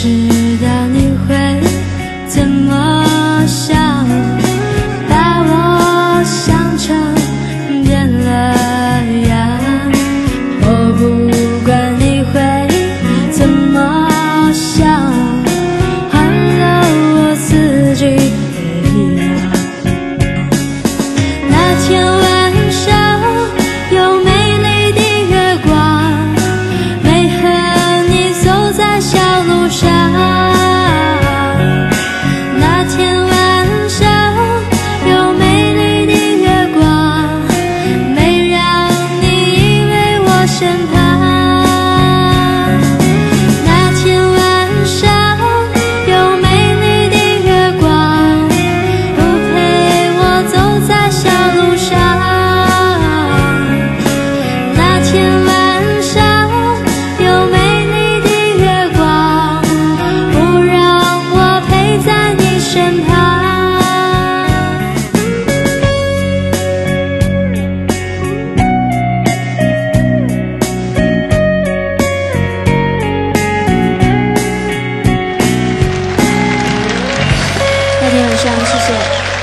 知道你会怎么想，把我想成变了样。我不管你会怎么想，换了我自己也一样。那天晚上有美丽的月光，没和你走在小路上。那天晚上有美丽的月光，没让你依偎我身旁。那天晚上有美丽的月光，不陪我走在小路上。那天晚上有美丽的月光，不让我陪在你身旁。那天晚上，谢谢。